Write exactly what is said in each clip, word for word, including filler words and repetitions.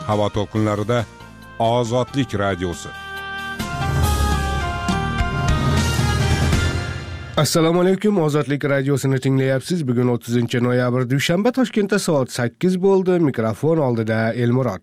havo to'lqinlarida Ozodlik radiosi. Assalomu alaykum, Ozodlik radiosini tinglayapsiz. Bugun o'ttizinchi noyabr dushanba, Toshkentda soat sakkiz bo'ldi. Mikrofon oldida Elmurod.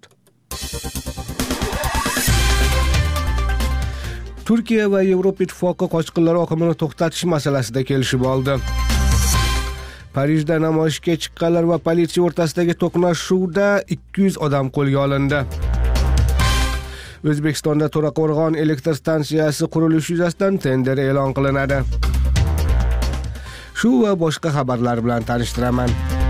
Turkiya va Yevropa Ittifoqi qochqinlar oqimini to'xtatish masalasida kelishib oldi. Parijda namoyishga chiqqanlar va politsiya o'rtasidagi to'qnashuvda ikki yuz odam qo'lga olindi. O'zbekistonda To'raqo'rg'on elektr stansiyasi qurilishi yuzasidan tender e'lon qilinadi. Shu va boshqa xabarlar bilan tanishtiraman.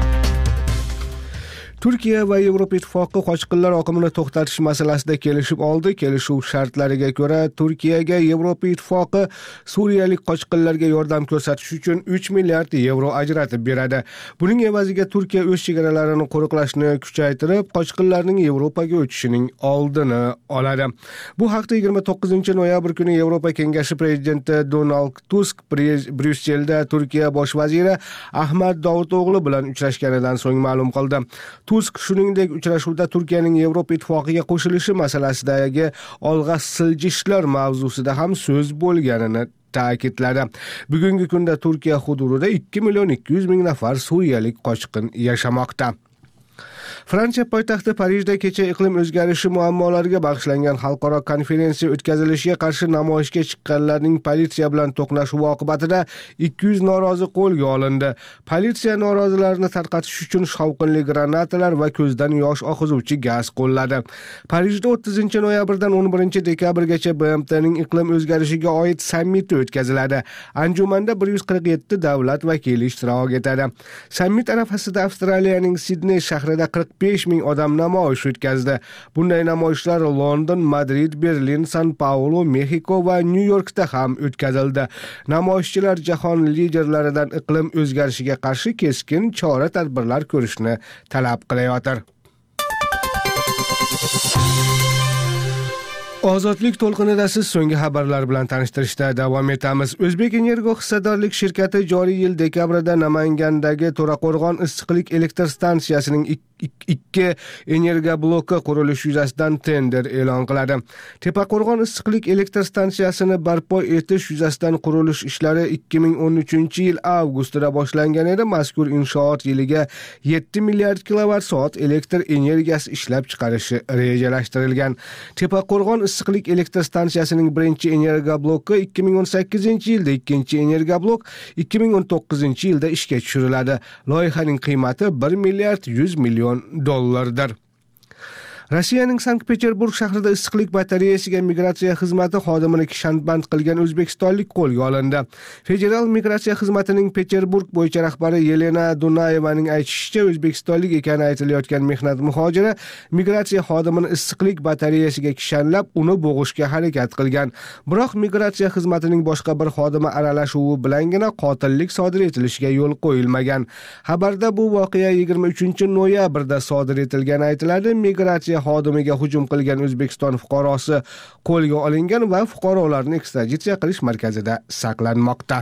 Turkiya va Yevropa Ittifoqi qochqinlar oqimini to'xtatish masalasida kelishib oldi. Kelishuv shartlariga ko'ra, Turkiyaga Yevropa Ittifoqi suriyalik qochqinlarga yordam ko'rsatish uchun uch milliard yevro ajratib beradi. Buning evaziga Turkiya o'z chegaralarini qo'riqlashni kuchaytirib, qochqinlarning Yevropaga o'tishining oldini oladi. Bu haqda yigirma to'qqizinchi noyabr kuni Yevropa Kengashi prezidenti Donald Tusk Bryusselda Turkiya bosh vaziri Ahmad Davuto'g'li bilan uchrashganidan so'ng ma'lum qildi. Tusk shuningdek uchrashuvda Turkiyaning Yevropa Ittifoqiga qo'shilishi masalasidagi olg'a siljishlar mavzusida ham so'z bo'lganini ta'kidladi. Bugungi kunda Turkiya hududida ikki million ikki yuz ming nafar suriyalik qochqin yashamoqda. Fransiya poytaxti Parijda kecha iqlim o'zgarishi muammolariga bag'ishlangan xalqaro konferensiya o'tkazilishiga qarshi namoyishga chiqqanlarning politsiya bilan to'qnashuvi oqibatida ikki yuz norozi qo'lga olindi. Politsiya norozilarni tarqatish uchun shovqinli granatalar va ko'zdan yosh oqizuvchi gaz qo'lladi. Parijda o'ttizinchi noyabrdan o'n birinchi dekabrgacha B M T'ning iqlim o'zgarishiga oid sammiti o'tkaziladi. Anjumanda bir yuz qirq yetti davlat vakili ishtirok etadi. Sammit arafasida Avstraliyaning Sidney shahrida qirq besh ming odam namoyish o'tkazdi. Bunday namoyishlar London, Madrid, Berlin, San Paulo, Mexiko va Nyu-Yorkda ham o'tkazildi. Namoyishchilar jahon liderlaridan iqlim o'zgarishiga qarshi keskin chora-tadbirlar ko'rishni talab qilayotir. Ozodlik to'lqinida siz so'nggi xabarlar bilan tanishtirishda davom etamiz. O'zbek Energo hissadorlik shirkati joriy yil dekabrda Namangandagi To'raqo'rg'on issiqlik elektr stansiyasining ikki energiya-bloki qurilishi yuzasidan tender e'lon qiladi. Tepaqo'rg'on issiqlik elektr stansiyasini barpo etish yuzasidan qurilish ishlari ikki ming o'n uchinchi yil avgustida boshlangan edi. Mazkur inshoot yiliga yetti milliard kilovatt-soat elektr energiyasi ishlab chiqarishi rejalashtirilgan. Tepaqo'rg'on issiqlik elektr stansiyasining birinchi energiya bloki ikki ming o'n sakkizinchi yilda, ikkinchi energiya blok ikki ming o'n to'qqizinchi yilda ishga tushiriladi. Loyihaning qiymati bir milliard yuz million dollardir. Rossiyaning Sankt-Peterburg shahrida issiqlik batareyasiga migratsiya xizmati xodimini kishanband qilgan o'zbekistonlik qo'lga olindi. Federal migratsiya xizmatining Peterburg bo'yicha rahbari Yelena Dunayevaning aytishicha, o'zbekistonlik ekani aytilayotgan mehnat muhojiri migratsiya xodimini issiqlik batareyasiga kishanlab, uni bo'g'ishga harakat qilgan. Biroq migratsiya xizmatining boshqa bir xodimi aralashuvi bilangina qotillik sodir etilishiga yo'l qo'yilmagan. Xabarda bu voqea yigirma uchinchi noyabrda sodir etilgani aytiladi. Migratsiya xodimiga hujum qilgan O'zbekiston fuqarosi qo'lga olingan va fuqarolarni ekstraditsiya qilish markazida saqlanmoqda.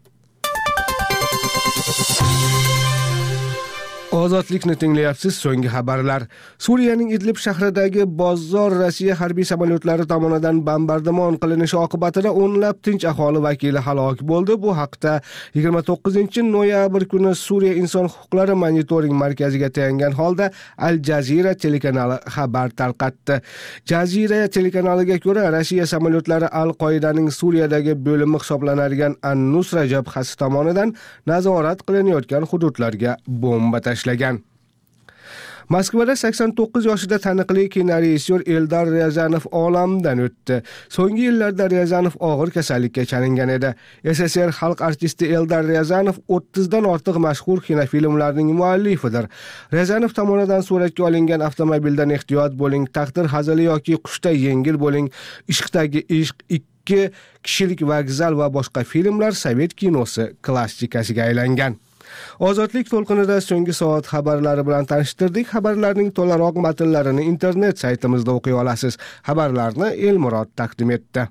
Ozodlikni tinglayapsiz. So'nggi xabarlar. Suriyaning Idlib shahridagi bozor Rossiya harbiy samolyotlari tomonidan bombardimon qilinishi oqibatida o'nlab tinch aholi vakili halok bo'ldi. Bu haqda yigirma to'qqizinchi noyabr kuni Suriya inson huquqlari monitoring markaziga tayangan holda Al Jazeera telekanali xabar tarqatdi. Jazeera telekanaliga ko'ra, Rossiya samolyotlari Al-Qoidaning Suriyadagi bo'limi hisoblanadigan An-Nusra jabhasi tomonidan nazorat qilinayotgan hududlarga bomba tashlagan. Moskvada sakson to'qqiz yoshida taniqli kinorejissyor Eldar Ryazanov olamdan o'tdi. So'nggi yillarda Ryazanov og'ir kasallikka chalingan edi. S S R xalq artisti Eldar Ryazanov o'ttizdan ortiq mashhur kinofilmlarning muallifidir. Ryazanov tomonidan suratga olingan Avtomobildan ehtiyot bo'ling, Taqdir hazili yoki Qushda yengil bo'ling, Ishqdagi ishq, ikki kishilik vokzal va boshqa filmlar sovet kinosi klassikasiga aylangan. Ozodlik to'lqinida so'nggi soat xabarlari bilan tanishtirdik. Xabarlarning to'laroq matnlarini internet saytimizda o'qiy olasiz. Xabarlarni Elmurod taqdim etdi.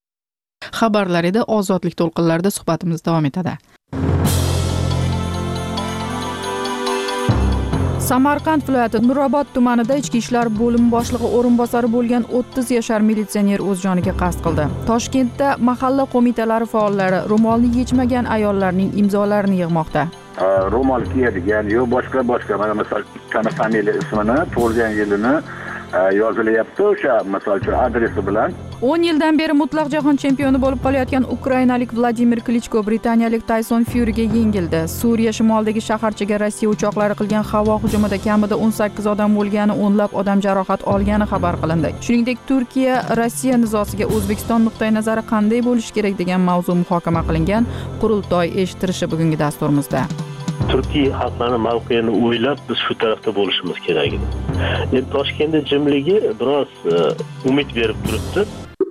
Xabarlar edi. Ozodlik to'lqinlarida suhbatimiz davom etadi. Samarqand viloyati Nurobod tumanida ichki ishlar bo'limi boshlig'i o'rinbosari bo'lgan o'ttiz yashar militsioner o'z joniga qasd qildi. Toshkentda mahalla qo'mitalari faollari ro'molni yechmagan ayollarning imzolarini yig'moqda. Ro'mol kiyadigan yo boshqa boshqa mana misol tana familiya ismini, tug'ilgan yilini yozilyapti o'sha misol uchun adresi bilan. o'n yildan beri mutlaq jahon chempioni bo'lib qolayotgan ukrainalik Vladimir Klichko britaniyalik Tayson Fyuriga yengildi. Suriya shimolidagi shaharchaga Rossiya uchoqlari qilgan havo hujumida kamida o'n sakkiz odam o'lgani, o'nlab odam jarohat olgani xabar qilindi. Shuningdek, Turkiya Rossiya nizosiga O'zbekiston nuqtai nazari qanday bo'lishi kerak degan mavzu muhokama qilingan. Qurultoy eshittirishi bugungi dasturimizda. Turkiya xalqlari mavqeini o'ylab biz shu tarafda bo'lishimiz kerak edi. Endi Toshkentda jimligi biroz umid berib turibdi.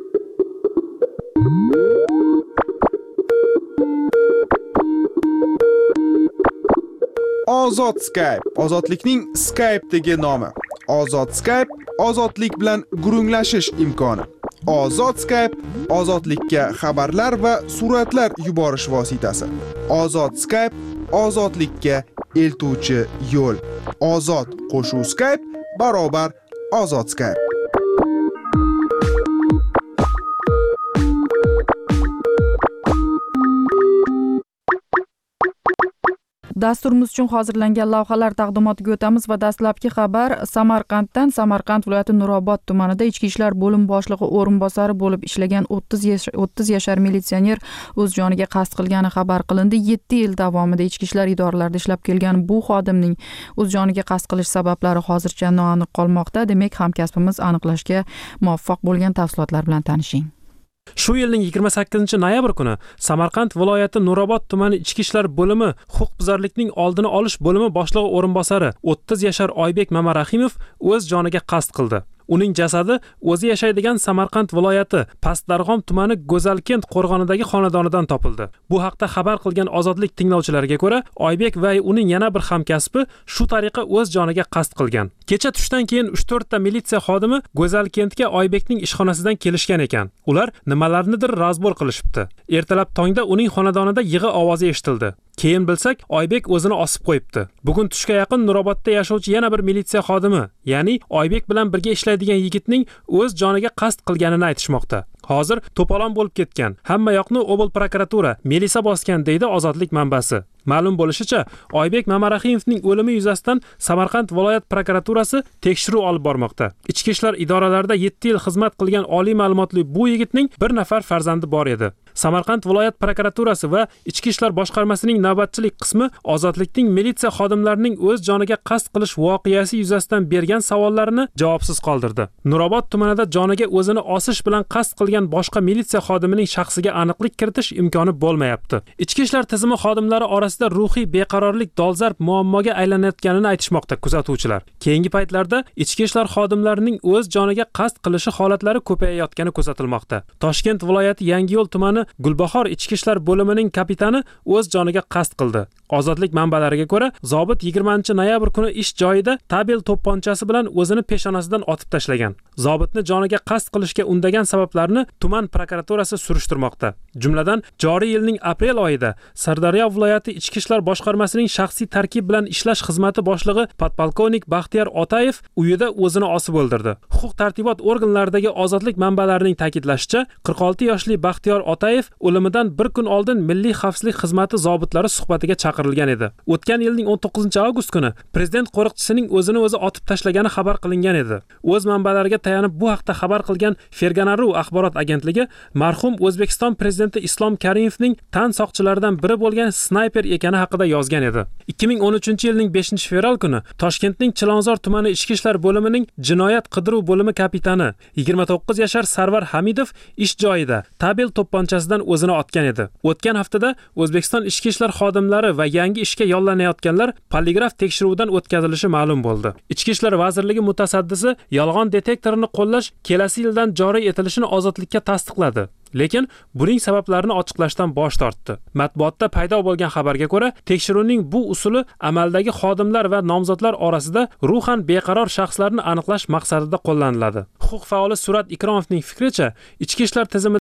Ozod Skype, ozodlikning Skype'dagi nomi. Ozod Skype, ozodlik bilan gurunglashish imkoni. Ozod Skype, ozodlikka xabarlar va suratlar yuborish vositasi. Ozod Skype, ozodlikka eltuvchi yo'l. Ozod qo'shuv Skype barobar ozod Skype. Dasturimiz uchun hozirlangan lavhalar taqdimotiga o'tamiz va dastlabki xabar Samarqanddan. Samarqand viloyati Nurobod tumanida ichki ishlar bo'lim boshlig'i o'rinbosari bo'lib ishlagan o'ttiz yashar militsioner o'z joniga qasd qilgani xabar qilindi. yetti yil davomida ichki ishlar idoralarida ishlab kelgan bu xodimning o'z joniga qasd qilish sabablari hozircha noaniq qolmoqda. Demak, hamkasbimiz aniqlashga muvaffaq bo'lgan tafsilotlar bilan tanishing. Shu yilning yigirma sakkizinchi noyabr kuni Samarqand viloyati Nurobod tumani ichki ishlar bo'limi huquqbuzarlikning oldini olish bo'limi boshlig'i o'rinbosari o'ttiz yashar Oybek Mamarahimov o'z joniga qasd qildi. Uning jasadi o'zi yashaydigan Samarqand viloyati Pastdarg'om tumani Go'zalkent qo'rg'onidagi xonadonidan topildi. Bu haqda xabar qilgan Ozodlik tinglovchilariga ko'ra, Oybek va uning yana bir hamkasbi shu tariqa o'z joniga qasd qilgan. Kecha tushdan keyin uch to'rt ta militsiya xodimi Go'zalkentga Oybekning ishxonasidan kelishgan ekan. Ular nimalarnidir razbol qilishibdi. Ertalab tongda uning xonadonida yig'i ovozi eshitildi. Keyin bilsak, Oybek o'zini osib qo'yibdi. Bugun tushga yaqin Nurobodda yashovchi yana bir militsiya xodimi, ya'ni Oybek bilan birga ishlaydigan yigitning o'z joniga qasd qilganini aytishmoqda. Hozir to'polon bo'lib ketgan. Hamma yoqni obl prokuratura milisa bosgan deydi Ozodlik manbasi. Ma'lum bo'lishicha, Oybek Mamarahimovning o'limi yuzasidan Samarqand viloyat prokuraturasi tekshiruv olib bormoqda. Ichki ishlar idoralarida yetti yil xizmat qilgan oliy ma'lumotli bu yigitning bir nafar farzandi bor edi. Samarqand viloyat prokuraturasi va ichki ishlar boshqarmasining navbatchilik qismi Ozodlikning militsiya xodimlarining o'z joniga qasd qilish voqeasi yuzasidan bergan savollarini javobsiz qoldirdi. Nurobod tumanida joniga o'zini osish bilan qasd qilgan boshqa militsiya xodimining shaxsiga aniqlik kiritish imkoni bo'lmayapti. Ichki ishlar tizimi xodimlari orasida ruhiy beqarorlik dolzarb muammoga aylanayotganini aytishmoqda kuzatuvchilar. Keyingi paytlarda ichki ishlar xodimlarining o'z joniga qasd qilishi holatlari ko'payayotgani kuzatilmoqda. Toshkent viloyati Yangiyo'l tumani Gulbahor ichki ishlar bo'limining kapitani o'z joniga qasd qildi. Ozodlik manbalariga ko'ra, zobit yigirmanchi noyabr kuni ish joyida tabel to'pponchasi bilan o'zini peshonasidan otib tashlagan. Zobitni joniga qasd qilishga undagan sabablarni tuman prokuraturasi surishtirmoqda. Jumladan, joriy yilning aprel oyida Sirdaryo viloyati ichki ishlar boshqarmasining shaxsiy tarkib bilan ishlash xizmati boshlig'i podpolkovnik Baxtiyor Otayev uyida o'zini osib o'ldirdi. Huquq tartibot organlaridagi Ozodlik manbalarining ta'kidlashicha, qirq olti yoshli Baxtiyor Otayev o'limidan bir kun oldin Milliy xavfsizlik xizmati zobitlari suhbatiga chaqirilgan edi. O'tgan yilning o'n to'qqizinchi avgust kuni prezident qo'riqchisining o'zini o'zi otib tashlagani xabar qilingan edi. O'z manbalariga tayanib bu haqda xabar qilgan Ferganaru axborot agentligi marhum O'zbekiston prezidenti Islom Karimovning tan soqchilaridan biri bo'lgan snayper ekani haqida yozgan edi. ikki ming o'n uchinchi yilning beshinchi fevral kuni Toshkentning Chilonzor tumani ichki ishlar bo'limining jinoyat qidiruv bo'limi kapitani yigirma to'qqiz yashar Sarvar Hamidov ish joyida tabel to'pponchasidan o'zini otgan edi. O'tgan haftada O'zbekiston ichki ishlar xodimlari va yangi ishga yollanayotganlar poligraf tekshiruvidan o'tkazilishi ma'lum bo'ldi. Ichki ishlar vazirligi mutasaddisi yolg'on detektorini qo'llash kelasi yildan joriy etilishini Ozodlikka tasdiqladi. Lekin buning sabablarini ochiqlashdan bosh tortdi. Matbuotda paydo bo'lgan xabarga ko'ra, tekshiruvning bu usuli amaldagi xodimlar va nomzodlar orasida ruhan beqaror shaxslarni aniqlash maqsadida qo'llaniladi. Huquq faoli Surat Ikromovning fikricha, ichki ishlar tizimi